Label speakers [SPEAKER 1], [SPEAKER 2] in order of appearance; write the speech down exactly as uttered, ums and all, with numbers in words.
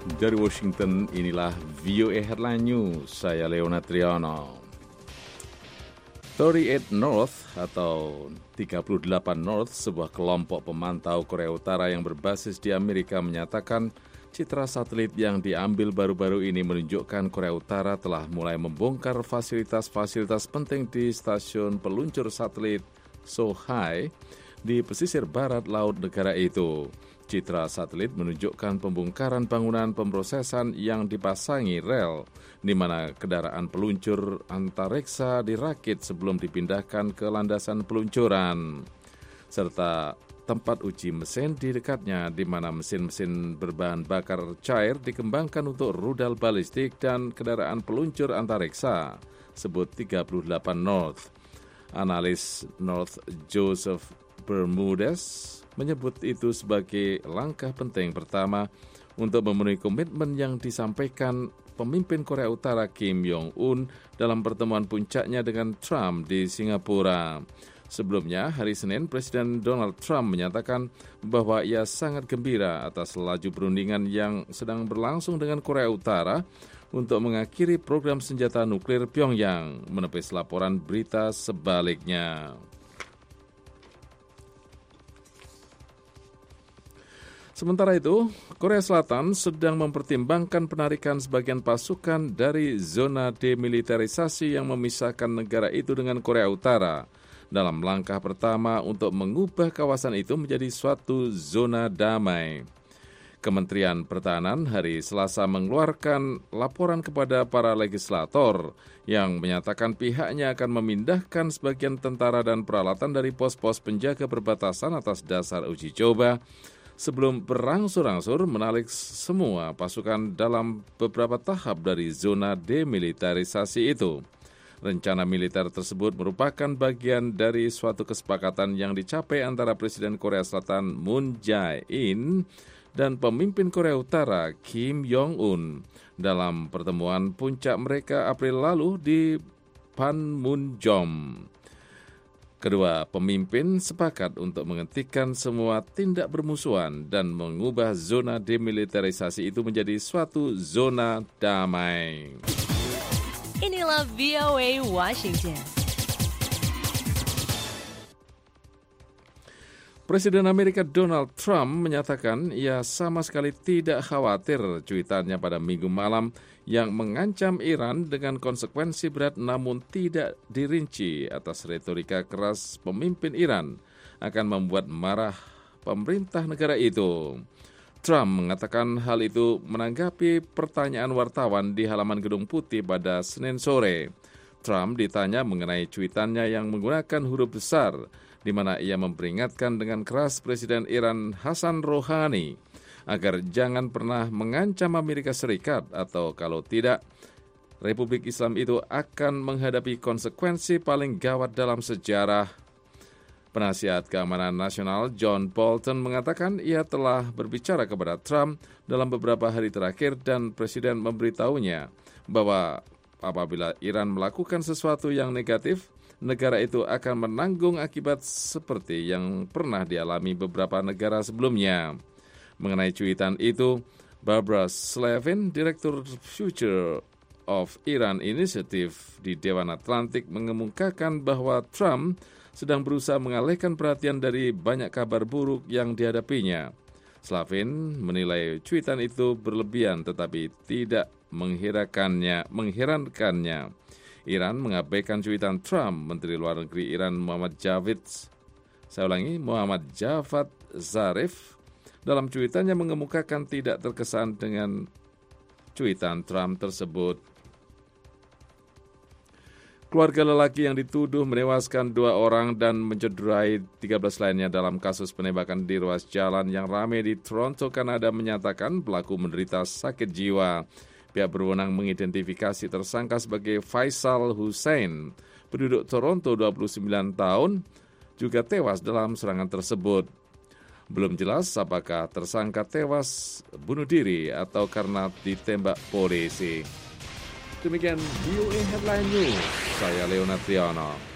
[SPEAKER 1] Dari Washington, inilah V O A Headline News. Saya Leonard Triano. tiga puluh delapan North atau tiga puluh delapan North, sebuah kelompok pemantau Korea Utara yang berbasis di Amerika menyatakan citra satelit yang diambil baru-baru ini menunjukkan Korea Utara telah mulai membongkar fasilitas-fasilitas penting di stasiun peluncur satelit Sohae di pesisir barat laut negara itu. Citra satelit menunjukkan pembongkaran bangunan pemrosesan yang dipasangi rel, di mana kendaraan peluncur antariksa dirakit sebelum dipindahkan ke landasan peluncuran, serta tempat uji mesin di dekatnya, di mana mesin-mesin berbahan bakar cair dikembangkan untuk rudal balistik dan kendaraan peluncur antariksa, sebut tiga puluh delapan North. Analis North Joseph Bermudez menyebut itu sebagai langkah penting pertama untuk memenuhi komitmen yang disampaikan pemimpin Korea Utara Kim Jong-un dalam pertemuan puncaknya dengan Trump di Singapura. Sebelumnya, hari Senin, Presiden Donald Trump menyatakan bahwa ia sangat gembira atas laju perundingan yang sedang berlangsung dengan Korea Utara untuk mengakhiri program senjata nuklir Pyongyang, menepis laporan berita sebaliknya. Sementara itu, Korea Selatan sedang mempertimbangkan penarikan sebagian pasukan dari zona demilitarisasi yang memisahkan negara itu dengan Korea Utara dalam langkah pertama untuk mengubah kawasan itu menjadi suatu zona damai. Kementerian Pertahanan hari Selasa mengeluarkan laporan kepada para legislator yang menyatakan pihaknya akan memindahkan sebagian tentara dan peralatan dari pos-pos penjaga perbatasan atas dasar uji coba sebelum berangsur-angsur menarik semua pasukan dalam beberapa tahap dari zona demilitarisasi itu. Rencana militer tersebut merupakan bagian dari suatu kesepakatan yang dicapai antara Presiden Korea Selatan Moon Jae-in dan pemimpin Korea Utara Kim Jong-un dalam pertemuan puncak mereka April lalu di Panmunjom. Kedua pemimpin sepakat untuk menghentikan semua tindak bermusuhan dan mengubah zona demilitarisasi itu menjadi suatu zona damai.
[SPEAKER 2] Inilah V O A Washington.
[SPEAKER 1] Presiden Amerika Donald Trump menyatakan ia sama sekali tidak khawatir cuitannya pada Minggu malam yang mengancam Iran dengan konsekuensi berat namun tidak dirinci atas retorika keras pemimpin Iran akan membuat marah pemerintah negara itu. Trump mengatakan hal itu menanggapi pertanyaan wartawan di halaman Gedung Putih pada Senin sore. Trump ditanya mengenai cuitannya yang menggunakan huruf besar, di mana ia memperingatkan dengan keras Presiden Iran Hassan Rouhani agar jangan pernah mengancam Amerika Serikat atau kalau tidak, Republik Islam itu akan menghadapi konsekuensi paling gawat dalam sejarah. Penasihat Keamanan Nasional John Bolton mengatakan ia telah berbicara kepada Trump dalam beberapa hari terakhir dan Presiden memberitahunya bahwa apabila Iran melakukan sesuatu yang negatif, negara itu akan menanggung akibat seperti yang pernah dialami beberapa negara sebelumnya. Mengenai cuitan itu, Barbara Slavin, Direktur Future of Iran Initiative di Dewan Atlantik, mengemukakan bahwa Trump sedang berusaha mengalihkan perhatian dari banyak kabar buruk yang dihadapinya. Slavin menilai cuitan itu berlebihan tetapi tidak menghirakannya, mengherankannya. Iran mengabaikan cuitan Trump. Menteri Luar Negeri Iran Muhammad Javad, saya ulangi, Muhammad Javad Zarif, dalam cuitannya mengemukakan tidak terkesan dengan cuitan Trump tersebut. Keluarga lelaki yang dituduh menewaskan dua orang dan mencederai tiga belas lainnya dalam kasus penembakan di ruas jalan yang ramai di Toronto, Kanada menyatakan pelaku menderita sakit jiwa. Pihak berwenang mengidentifikasi tersangka sebagai Faisal Hussein, penduduk Toronto dua puluh sembilan tahun, juga tewas dalam serangan tersebut. Belum jelas apakah tersangka tewas bunuh diri atau karena ditembak polisi. Demikian V O A Headline News, saya Leonard Triano.